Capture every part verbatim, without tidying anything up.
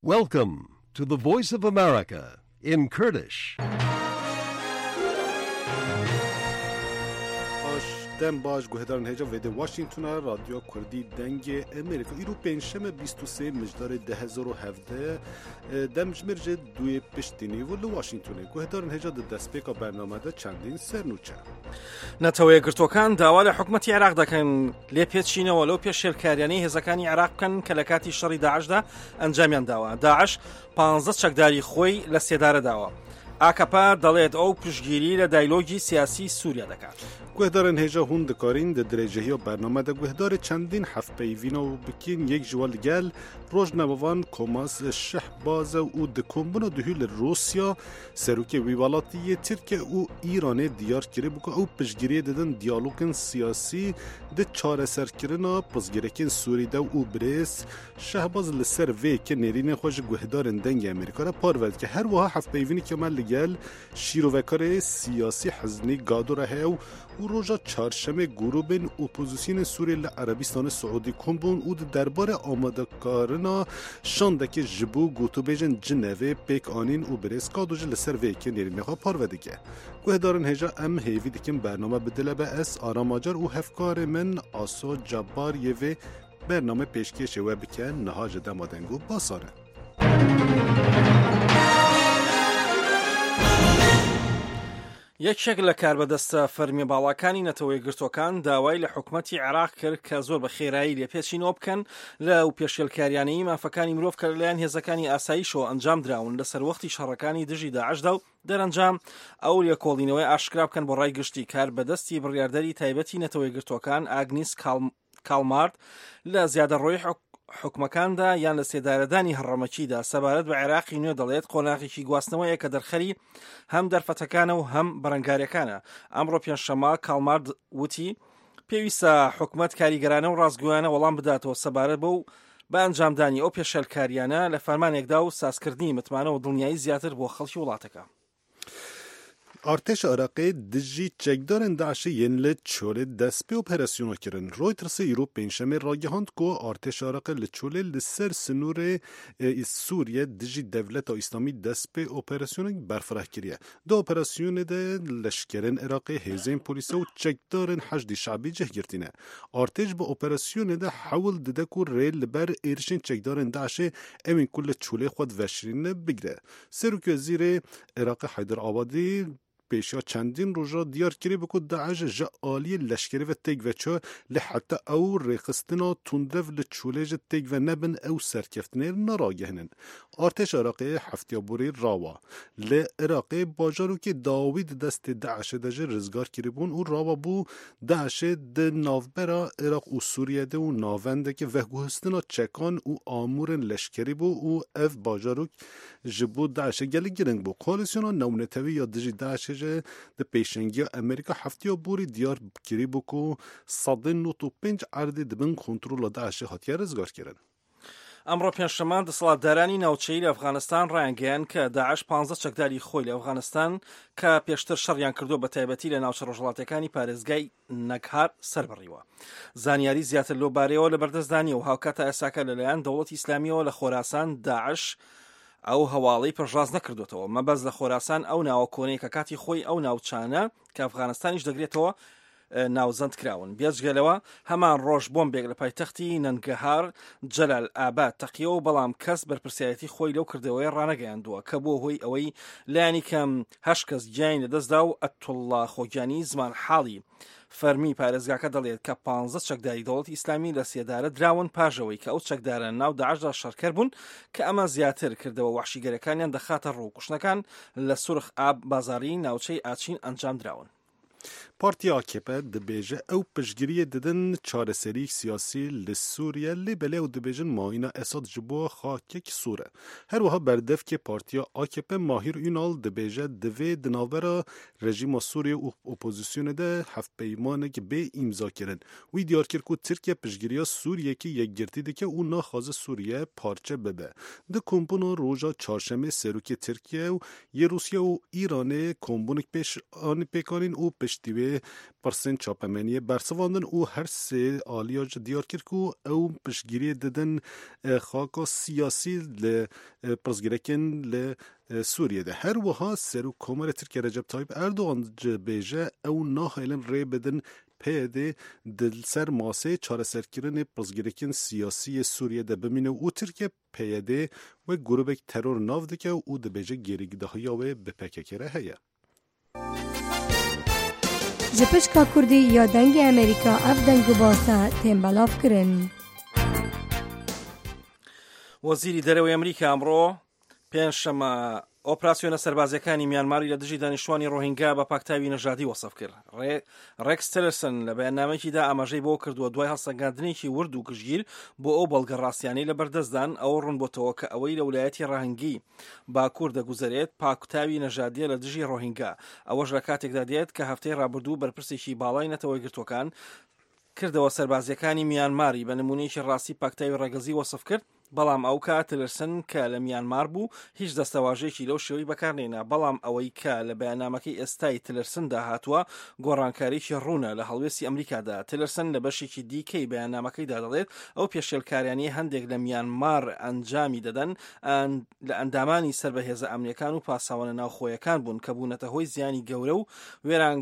Welcome to the Voice of America in Kurdish. دم باش گوهدارن هجا ویده واشنگتون رادیو کردی دنگ امریکا ایرو پنجشنبه بیست و سه مجدار ده هزار و هفده دم جمرج دوی پشتینی و لواشنگتونه گوهدارن هجا ده دست پیکا برنامه ده چندین سر نوچه نەتەوەیە گرتوەکان داوا لە حکومەتی عێراق دەکەن لێ پێچینەوە لەو پێش شێرکاریانەی هێزەکانی عێراق بکەن کە لە کاتی شەڕی داعشدا ئەنجامیان داوە. داعش پانزە چەکداری خۆی لە سێدارە داوە. ئاکەپا دەڵێت ئەو پشتگیری لە دایلۆگی سیاسی سووریا دەکات. گوهدارن هجا هون دکارین ده درجهی و برنامه ده گوهدار چندین هفت پیوینا و بکین یک جوال گل روش نبوان کماس شهباز و دکمبون دهیل روسیا سروک ویوالاتی ترک و ایران دیار کره بکن او پشگیری دادن دیالوگن سیاسی ده چاره سر کرنا پزگیرکن سوری ده و بریس شهباز لسر وی که نرین خوش گوهدارن دنگ امریکا را پارورد که هر وها هفت پیوینی که من لگل شیرو وکار سیاسی حزنی گادو رهه و و روژا چهارشنبه گروبین اپوزیسیون سوریه لعربستان سعودی کمبون او درباره آماده کارنا شانده که جبو گوتو بیجن جنوه پیک آنین و بریس کادوج لسر ویکن نیرمی خواه پاروده گوهدارن هجا ام هیوی دکن برنامه بدله به اس آراماجر و هفکار من آسو جبار یوه برنامه پیشکش و بکن نهاج دمادنگو باساره. یەکێک لە کاربەدەستە فەرمی باڵاکانی نەتەوەی گرتوەکان داوای لە حکومەتی عێراق کرد کە زۆر بە خێرایی لێپێچینەوە بکەن لەو پێشێلکاریانەی مافەکانی مرۆڤ کە لەلایەن هێزەکانی ئاساییشەوە ئەنجام دراون لەسەر وەختی شەڕەکانی دژی داعشدا و دەرەنجام ئەو لێکۆڵینەوەی ئاشکرا بکەن بۆ ڕای گشتی کاربەدەستی بڕیاردەری تایبەتی نەتەوەی گرتوەکان ئاگنیس کالمارد لە زیادەڕۆیی حکومەکاندا یان لە سێدارەدانی هەڕەمەکیدا سەبارەت بە عێراقی نوێ دەڵێت قۆناغێکی گواستنەوەیە کە دەرخەری هەم دەرفەتەکانە و هەم بەرەنگاریەکانە. ئەمڕۆ پێنجشەممە کالمارد وتی پێویستە حکومەت کاریگەرانە و ڕازگویانە وەڵام بداتەوە سەبارەت بە و بە ئەنجامدانی ئەو پێشێلکاریانە لە فەرمانێکدا و سازکردنی متمانە و دڵنیایی زیاتر بۆ خەڵکی وڵاتەکە. ارتش عراقی دژی چکدارن داعش ینل چوله دست به اپراسیون کردن. رویترز ایرو پنجشنبه راگهاند کو ارتش عراقی لچوله لسر سنور سوریه دژی دولت اسلامی دست به اپراسیون برفراه کریه. دو اپراسیون ده لشکرن عراقی هزین پلیس و چکدارن حشد شعبی جه گرتینه. ارتش با اپراسیون ده حول دده کو ریل بر ایرشن چکدارن داعش امین کل چوله خود وشرین بگیره. سروک وزیر عراق حیدر آبادی پیشا چندین روزا دیار کری بکود داعش جا آلی لشکری و تیگ و چه لحتا او ریخستنا تندرف لچولج تیگ و نبن او سرکفتنه نراگهنن. ارتش عراقی هفتیابوری راوا ل عراقی باجارو که داوید دست داعش دجه رزگار کری بون او راوا بو داعش د ناوبرا عراق و سوریه ده و ناونده که وحگوهستنا چکان و آمورن لشکری بو او اف باجارو جبو داعش گلی گرنگ بو کولیسیونا نونتوی یا دجی داعش د پیشنگی امریکا هفتیا بوری دیار کری بکو صد و نود و پنج عردی دبن کنترل داعش هاتیه رزگار کردن. ئەمڕۆ پێنجشەممە دەسەڵاتدارانی ناوچەی لە ئەفغانستان ڕایانگەیان کە داعش پانزە چەکداری خۆی لە ئەفغانستان کە پێشتر شەڕیان کردو بە تایبەتی لە ناوچە ڕۆژهەڵاتەکانی پارێزگای نەگهار سەربڕیوە. زانیاری زیاتر لەو بارەیەوە لە بەردەستدانی و هاوکاتە ئێساکە لەلایەن دەوڵەتی ئیسلامیەوە لە خۆراسان داعش ئەو هەواڵەی پەرژاز نەکردوێتەوە مەبەز لە خۆراسان ئەو ناوە کۆنەی کە کاتی خۆی ئەو ناوچانە کە ئەفغانستانیش دەگرێتەوە ناوزەند کراون. بێجگەلەوە هەمان ڕۆژ بۆمبێک لە پایتەختی نەنگەهار جەلال ئاباد تەقیەوە بەڵام کەس بەرپرسایەتی خۆی لەو کردەوەی ڕانەگەیاندووە کە بۆ هۆی ئەوەی لایەنی کەم هەشت کەس گیانی لەدەستدا و ئەتوڵڵا خۆگیانی زمان حاڵی فەرمی پارێزگاکە دەڵێت کە پانزە چەکداری دەوڵەتی ئیسلامی لە سێدارە دراون پاژەوەی کە ئەو چەکدارە ناو داعشدا شەڕکەر بوون کە ئەمە زیاتر کردەوە وحشیگەرەکانیان دەخاتە ڕوو کوشتنەکان لە سورخ ئاب بازاری ناوچەی ئاچین ئەنجام دراون. پارتی آکپه دبیجه او پشگیری ددن چارەسەری سیاسی لسوریه لی بله و دبیجن ماهینا اساد جبو خاکک سوره. هر وها بردف که پارتی آکپه ماهیر اینال دبیجه دوی دناورا رژیم سوریه و اپوزیسیون ده هفت پیمانه که به امضا کردن. وی دیار کرد که ترکیه پشگیری سوریه که یک گرتیده که اون ناخواز سوریه پارچه ببه. ده کمپون روژا چهارشنبه سروک ترکیه و یه روسیه و ایرانه کمپونک پیش آن پیکانین و پشتیوی پرسن چاپمنی برسواندن و هر سه آلیاج دیار کرد که او پشگیری دادن خاک سیاسی ل پرزگرکن ل سوریه ده. هر وها سرو کمر ترکیه رجب طایب اردوغان جبیجه او ناهیلن ری بدن پیده دل سر ماسه چاره سرکرن پرزگرکن سیاسی سوریه ده بمینه و ترکیه پیده و گروبک ترور ناو دکه و او ده بیجه گیریگده های و بپکه کره هیا. جپشکا کردی یا دنگ امریکا اف دنگ باسا تنبلاف کرن. وەزیری دەرەوەی ئەمریکا ئەمڕۆ پێنجشەمە ئۆپراسیۆنە سەربازیەکانی میانماری لە دژی دانیشتوانی ڕۆهینگا بە پاکتاوی نەژادی وەسف کرد. ڕێکس تیلرسن لە بەیاننامەیەکیدا ئاماژەی بۆ کردووە دوای هەڵسەنگاندنێکی ورد و گشتگیر بۆ ئەو بەڵگە ڕاستیانەی لە بەردەستدان ئەوە ڕوون بۆتەوە کە ئەوەی لە ویلایەتی ڕاهەنگی باکوور دەگوزارێت پاکتاوی نەژادیە لە دژی ڕۆهینگا. ئەوەش لە کاتێکدا دێت کە هەفتەی ڕابردوو بەرپرسێکی باڵای نەتەوەی گرتوەکان کردەوە سەربازیەکانی میانماری بە نمونەیەکی ڕاستی پاکتاوی ڕێگەزی وەسف کرد. بەڵام ئەو کات تیلرسن کە لە میانمار بوو هیچ دەستەواژەیەکی لەو شێوەی بەکارنێنا. بەڵام ئەوەی کە لە بەیاننامەکەی ئێستای تیلرسندا هاتووە گۆڕانکاریی ڕوونە لە هەڵوێستی ئەمریکادا. تیلرسن لە بەشێکی دیکەی بەیاننامەکەیدا دەڵێت ئەو پێشێلکاریانی هەندێک لە میانمار ئەنجامی دەدەن لە ئەندامانی سربەهێزە ئەمنیەکان و پاساوانە ناوخۆیەکان بوون کە بوونەتە هۆی زیانی گەورە و وێران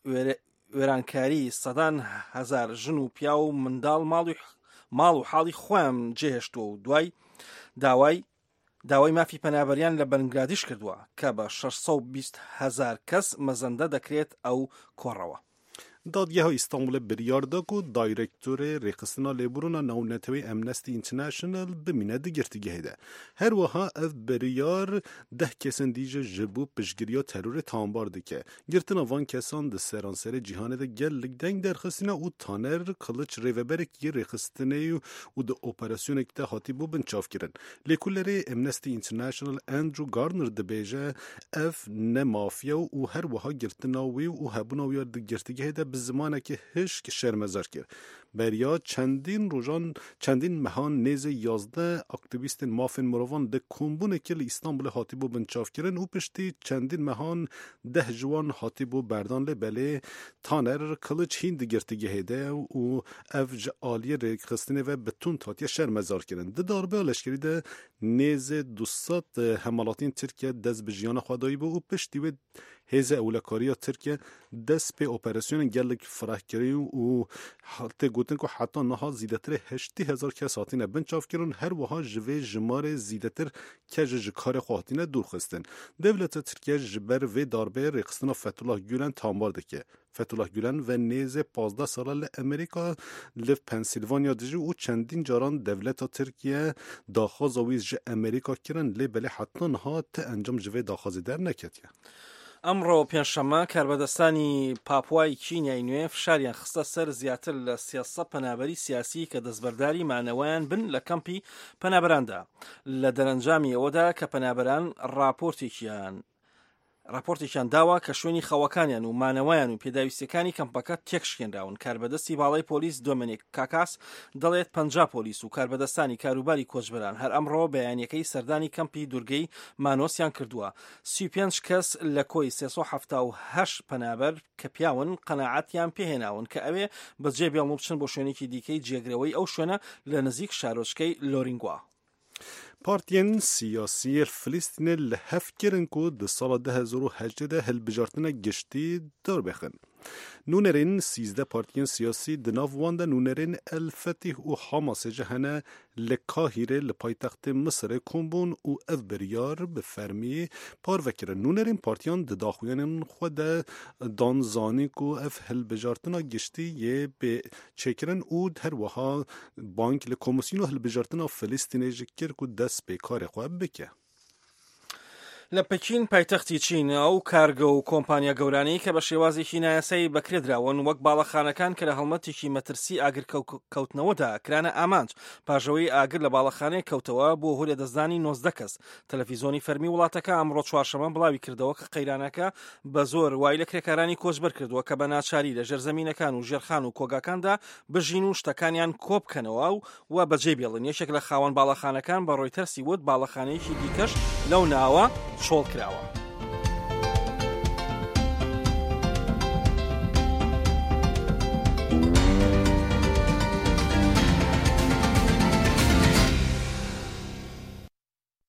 وێرانکاری سەدان هەزار ژن و پیا و منداڵ ماڵی ماڵ و حاڵی خۆیان جێهێشتووە و دوای داوای داوای مافی پەنابەریان لە بەنگلادیش کردووە کە بە شەشسەد و بیست هەزار کەس مەزەندە دەکرێت ئەو کۆڕەوە. دادگاه استانبول بریار دا کو دایرکتور ریخستنا لیبرونا ناونتوی امنستی اینترنشنل بمینه دگرتگه ده. هر وها اف بریار ده کسان دیجه جبو پشگیریا ترور تانبار دکه. گرتنا وان کسان ده سرانسر جیهانه ده گل لگدنگ در خستنا او تانر کلچ ریوبرک یه ریخستنه و ده اپراسیون اکتا حاتی بو بنچاف کرن. لیکولره امنستی اینترنشنل اندرو گارنر ده بیجه اف نمافیا و هر وها گرتناوی و هبوناوی دگرتگه ده به زمانه که هش که شرمزار کرد. بریا چندین روزان چندین مهان نیز یازده اکتیویست مافن مروان ده کمبونه که استانبول هاتی بو بنچاف کردن و پشتی چندین مهان ده جوان هاتی بو بردان لبله تانر کلچ هند گرتگی هده و افج آلی ریک خستنه و بتون تاتی شرمزار کردن. ده داربه لشکری ده نیز دوستات حملاتین ترکیه دست به جیان خدایی بو و پشتی و هزه اولکاریا ترکیه دست به اپراسیون گلک فرحکری و حتی گوتن که حتی نها زیدتر هشتی هزار کس هاتینه بنچاف کرن هر وها جوه جمار زیدتر که جکار خواهاتینه دور خستن. دولت ترکیه جبر و داربه ریخستنا فتولاه گولن تانبار دکه. فتولاه گولن و نیز پازده ساله لامریکا لف پنسیلوانیا دجی و چندین جاران دولت ترکیه داخواز آویز جه امریکا کرن لی بله حتی نها تا انجام جوه داخوازی در نکتیه. ئەمڕۆ پێنجشەممە کاربەدەستانی پاپوای کینیای نوێ فشاریان خستە سەر زیاتر لە سیاسە پەنابەری سیاسی کە دەستبەرداری مانەوەیان بن لە کەمپی پەنابەراندا. لە دەرەنجامی ئەوەدا کە پەنابەران راپۆرتێکیان راپۆرتێکیان داوە کە شوێنی خەوەکانیان و مانەوەیان و پێداویستەکانی کەمپەکە تێکشکێنراون. کاربەدەستی باڵای پۆلیس دۆمینیک کاکاس دەڵێت پەنجا پۆلیس و کاربەدەستانی کاروباری کۆچبەران هەر ئەمڕۆ بەیانیەکەی سەردانی کەمپی دوورگەی مانۆسیان کردووە. سی و پێنج کەس لە کۆی سێسەد و هەفتاد و هەشت پەنابەر کە پیاون قەناعەتیان پێهێناون کە ئەوێ بەجێ بێڵن و بچن بۆ شوێنێکی دیکەی جێگرەوەی ئەو شوێنە لە نزیک شارۆچکەی لۆرینگوا. پارتیان سیاسی فلسطین لحف کرن که ده سال ده هزار و هجده هل بجارتنه گشتی دار بخن. نونرین سیزده پارتیان سیاسی دناف وانده نونرین الفتح و حماس جهنه لکاهیره لپایتخت مصر کمبون و اف بریار بفرمی پار وکرن. نونرین پارتیان ده داخویان خود دانزانی که اف هل بجارتنه گشتی یه به چکرن و هر وها بانک لکومسیون هل بجارتنه فلسطین جکر که دست به کار خواب بکه. لە پەکین پایتەختی چین ئەو کارگە و کۆمپانیا گەورانەی کە بە شێوازێکی نایاسایی بەکرێدراون وەک باڵەخانەکان کە لە هەڵمەتێکی مەترسی ئاگر کەوتنەوەدا کرانە ئامانج پاژەوەی ئاگر لە باڵەخانەیە کەوتەوە بۆ هۆلێ دەستدانی نۆزدە کەس. تەلەڤیزۆنی فەرمی وڵاتەکە ئەمڕۆ چوارشەممە بڵاوی کردەوە کە قەیرانەکە بە زۆر وای لە کرێکارانی کۆچبەر کردووە کە بە ناچاری لە ژێرزەمینەکان و ژێرخان و کۆگاکاندا بژین و شتەکانیان کۆبکەنەوە و و بەجێ بێڵن. یەکێک لە خاوەن باڵەخانەکان بە ڕۆیتەرسی وت باڵەخانەیەکی دیکەش لەو ناوە شۆڵ کراوە.